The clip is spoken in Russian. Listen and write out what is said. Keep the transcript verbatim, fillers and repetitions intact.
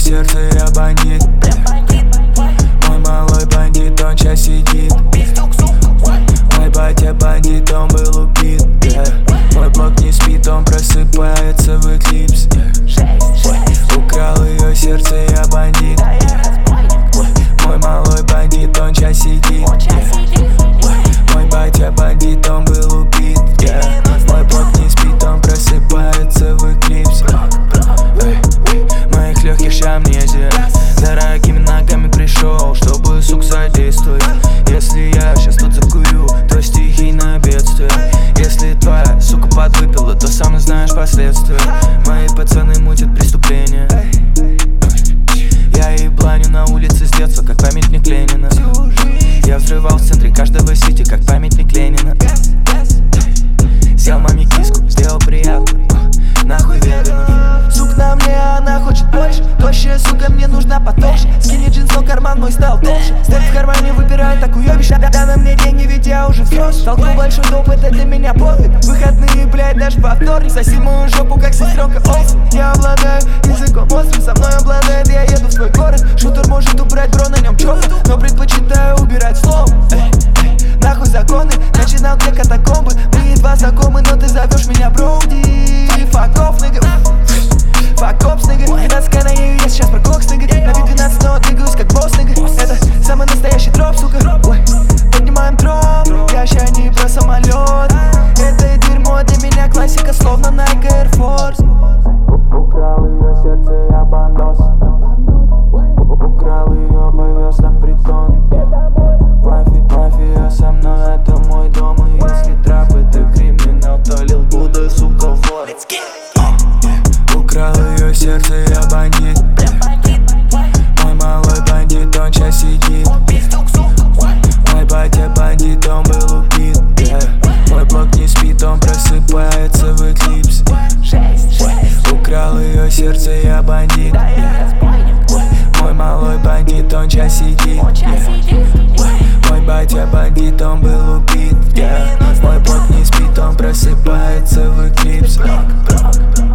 сердце, я бандит. Мой малой бандит, он сейчас сидит. Мой батя бандит, он был убит. Мой блок не спит, он просыпается в эклипс. Украл ее сердце, я бандит. Мой малой бандит, он сейчас сидит. Мой батя бандит, он был убит. Мой блок не спит, он просыпается в эклипс. Моих легких ща амнезия. Дорогими ногами пришел, чтобы, сук, содействовать. Если я сейчас тут закурю, то стихийное бедствие. Если твоя сука подвыпила, то сам знаешь последствия. Мои пацаны мутят преступления. Я ебланю на улице с детства, как памятник Ленина. Я взрывал в центре каждого сити, как памятник Ленина. Съел маме киску, сделал приятно, нахуй ведано. Сука на мне, она хочет больше. Тощая сука, мне нужна потолще. Скини джинс, но карман мой стал толще. Степ в кармане, выбираю такую ёбищ. Да на мне деньги, ведь я уже взрослый. Толкнул большой доп, это для меня подвиг. Выходные, блядь, даже во вторник. Соси мою жопу, как сестренка Олсен. Я обладаю языком острым, со мной обладает. Я еду в свой город. Шутер может убрать, бро, на нем чопор, но предпочитаю убирать словом. Нахуй законы, начинал где катакомбы. Мы едва знакомы, но ты зовешь меня Броуди. Fuck off, nigga. Fuck off, nigga. двенадцать на ею, я сейчас про кокс, nigga. На вид двенадцать, но двигаюсь как босс, nigga. Это самый настоящий дроп, сука. Ой, поднимаем троп. Я ща не про самолет. Это дерьмо для меня классика, словно Nike Air Force. Украл ее сердце, я бандос. Украл ее, повез на притон. Мафия со мной, это мой дом. И если трап это криминал, то лил Будда, сука, вор. Украл ее сердце, я бандит. Мой малой бандит, он сейчас сидит. Мой батя бандит, он был убит. Мой блок не спит, он просыпается в эклипс. Украл ее сердце, я бандит. Мой малой бандит, он сейчас сидит. Мой батя бандит, он был убит. Мой блок не спит, он просыпается в эклипс.